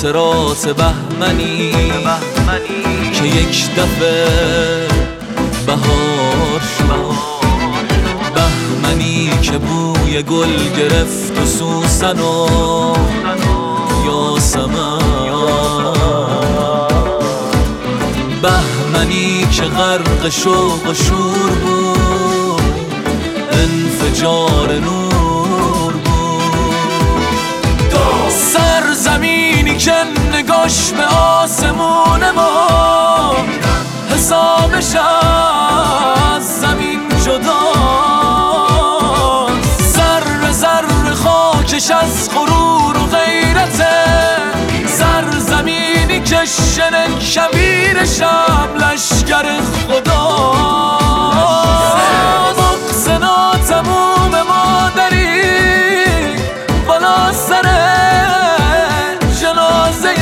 خاطرات بهمنی که یک دفعه بهار شد، بهمنی که بوی گل گرفت و سوسن و یاسمن، بهمنی که غرق شوق و شور بود، انفجار نور بود. سرزمینی که نگاش به آسمون ما حسابش از زمین جداست، ذره ذره خاکش از غرور و غیرته، سرزمینی که شن کبیرشم لشگر خداست. بغض ناتموم مادری بالا سر جنازه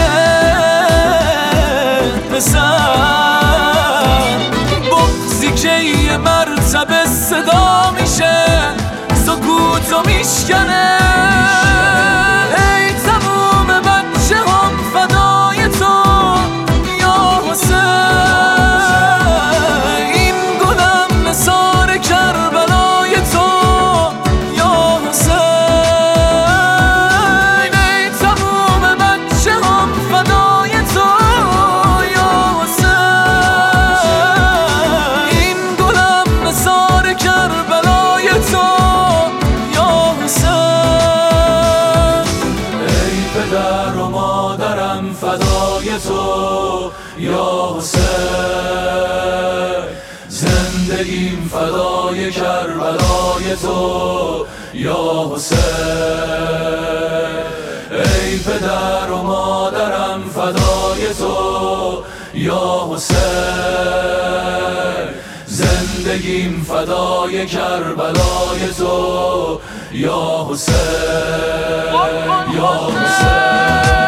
پسر، بغضی که یه مرتبه صدا میشه سکوتو میشکنه. ای تموم بچه هم فدای تو یا حسین، این گلم نثار کربلای تو یا حسین. ای تموم بچه هم فدای تو یا حسین، این گلم نثار کربلای تو یا حسین. ای پدر و مادرم فدای تو یا حسین، زندگیم فدای کربلای تو یا حسین. ای پدر و مادرم فدای تو یا حسین، زندگیم فدای کربلای تو یا حسین، یا حسین.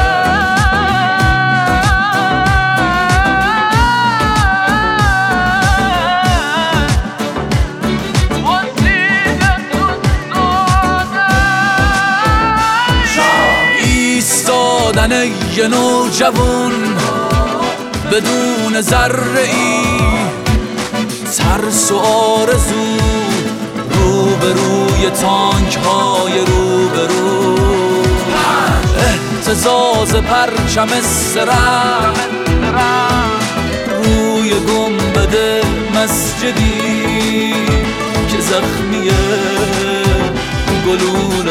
ایستادن یه نوجوون بدون ذره‌ای ترس و آرزو، روبروی تانک های روبرو، اهتزاز پرچم سرم روی گنبد مسجدی که زخمی گلوله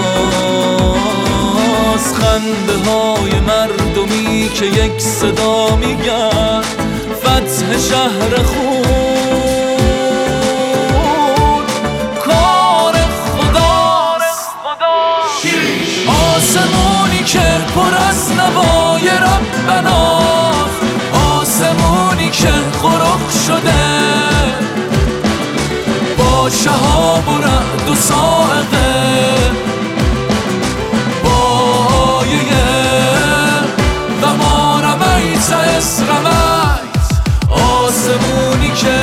هاست، خنده های مردمی که یک صدا میگن فتح شهر خون، کار خداست. آسمونی که پر از نوای ربناست، آسمونی که غرق شده با شهاب و رعد و صاعقه، با آیه و ما رمیت از رمیت، آسمونی که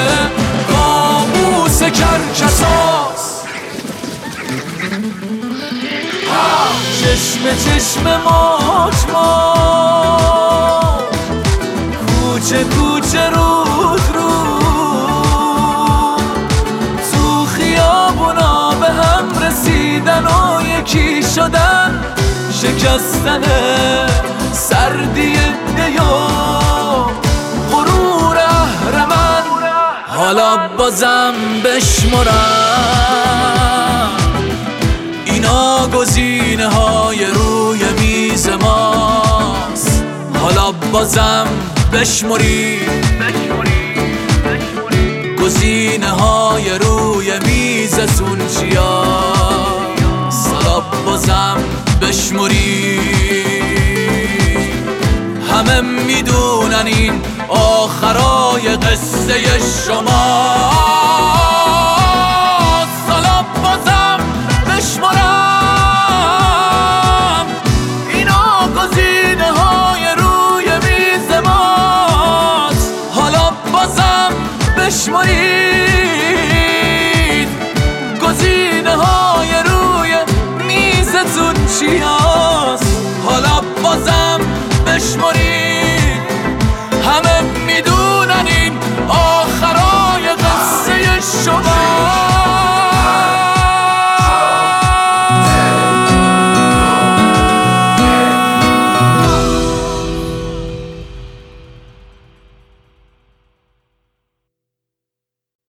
قاموس کرکساست. چشم چشم موج موج، کوچه کوچه رود رود، تو خیابونا به هم رسیدن و یکی شدن، شکستن سردی دیا غرور اهرمن. حالا بازم بشمرم اینا گزینه های روی میز ماست، حالا بازم بشمری گزینه های روی میزتون چیاست، حالا بازم بشمری. همه میدونن این آخرای قصه شماست، حالا بازم بشمرم اینا گزینه های روی میز ماست، حالا بازم بشمرید گزینه های روی میزتون چی هست، حالا بشمری